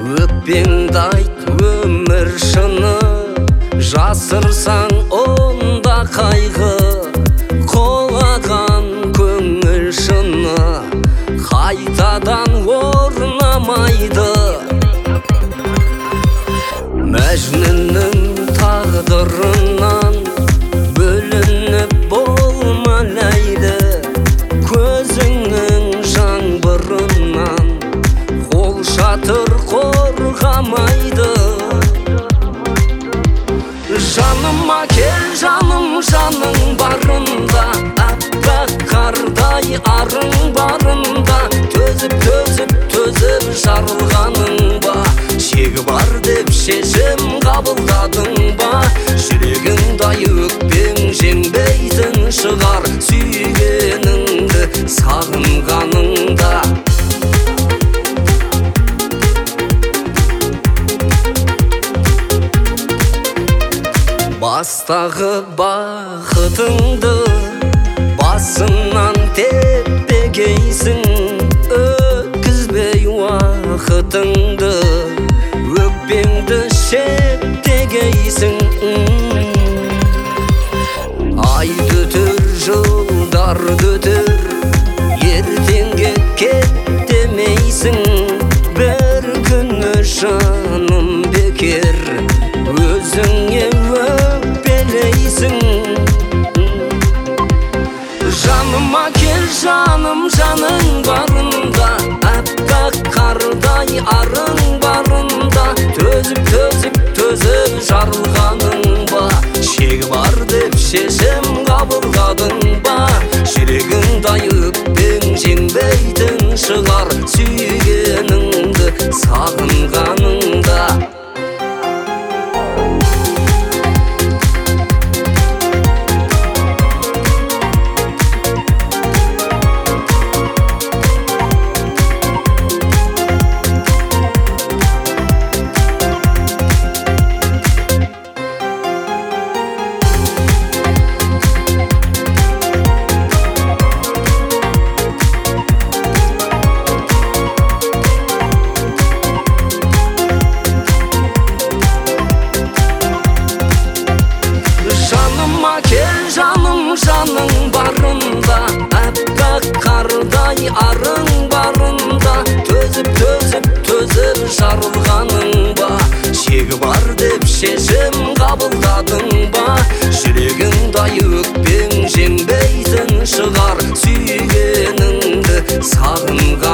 Өкпеңді айт өмір шыны, жасырсаң онда қайғы. Қолаған көңіл шыны қайтадан орнамайды. Мәжнүннің тағдырынан бөлініп болма ләйлі, көзіңнің жаңбырынан қол шатыр қорғамайды. Жаныма кел жаным, жаның барында, аппақ қардай арың барында, төзіп жарылғаның ба, шегі бар деп шешім қабылдадың ба? Жүрегіңдай өкпең жеңбейтін шығар, сүйгеніңді сағынғаныңда. Бастағы бақытыңды басыңнан теппегейсің, өткізбей уақытыңды, өкпеңді шеттегейсің. Айды өтір, жылдарды өтір, ертеңге кет демейсің. Бір күні жаным бекер өзіңе өкпелейсің. Жаныма кел жаным, жаның барында, аппақ қардай арың барында, төзіп жарылғаның ба, шегі бар деп шешім қабылдадың ба? Жүрегіңдай өкпең жеңбейтін шығар, сүйгеніңді сағынғаныңда. Жаныма кел жаным, жаның барында, аппақ қардай арың барында, төзіп жарылғаның ба, шегі бар деп шешім қабылдадың ба? Жүрегіңдай өкпең жеңбейтін шығар, сүйгеніңді сағынған